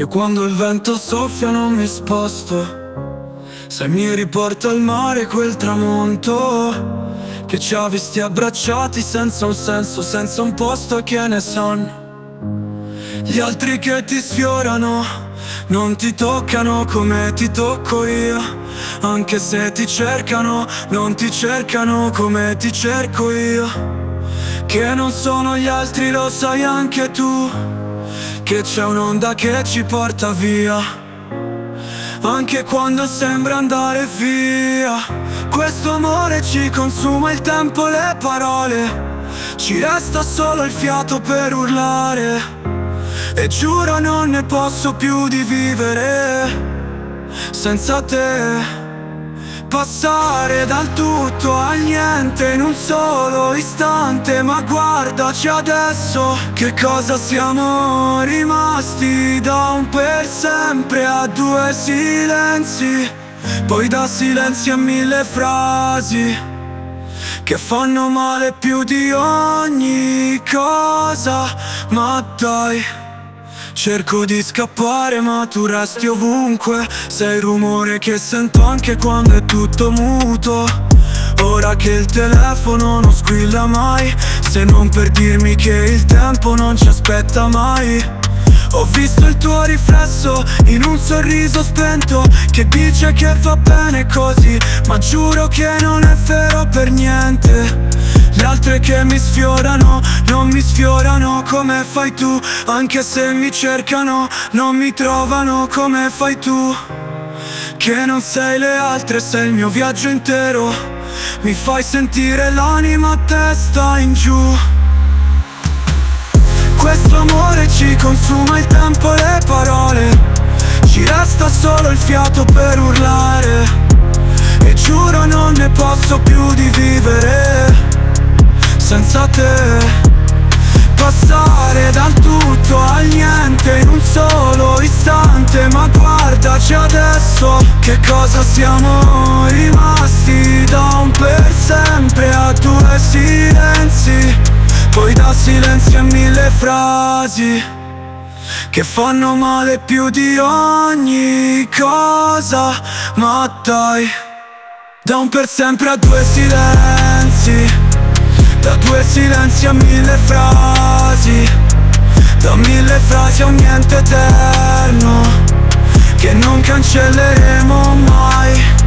E quando il vento soffia non mi sposto, se mi riporta al mare quel tramonto che ci ha visti abbracciati senza un senso, senza un posto, che ne sanno gli altri che ti sfiorano, non ti toccano come ti tocco io. Anche se ti cercano, non ti cercano come ti cerco io. Che non sono gli altri, lo sai anche tu, che c'è un'onda che ci porta via, anche quando sembra andare via. Questo amore ci consuma il tempo e le parole, ci resta solo il fiato per urlare. E giuro non ne posso più di vivere senza te. Passare dal tutto al niente in un solo istante. Ma guardaci adesso, che cosa siamo rimasti, da un per sempre a due silenzi, poi da silenzi a mille frasi che fanno male più di ogni cosa. Ma dai, cerco di scappare ma tu resti ovunque. Sei il rumore che sento anche quando è tutto muto. Ora che il telefono non squilla mai, se non per dirmi che il tempo non ci aspetta mai. Ho visto il tuo riflesso in un sorriso spento che dice che va bene così, ma giuro che non è vero per niente. Le altre che mi sfiorano, non mi sfiorano come fai tu. Anche se mi cercano, non mi trovano come fai tu. Che non sei le altre, sei il mio viaggio intero. Mi fai sentire l'anima a testa in giù. Questo amore ci consuma il tempo e le parole, ci resta solo il fiato per urlare. E giuro non ne posso più di vivere senza te. Passare dal tutto al niente in un solo istante. Ma guardaci adesso, che cosa siamo rimasti, da un per sempre a due silenzi, poi da silenzi a mille frasi che fanno male più di ogni cosa. Ma dai, da un per sempre a due silenzi, da due silenzi a mille frasi, da mille frasi a un niente eterno che non cancelleremo mai.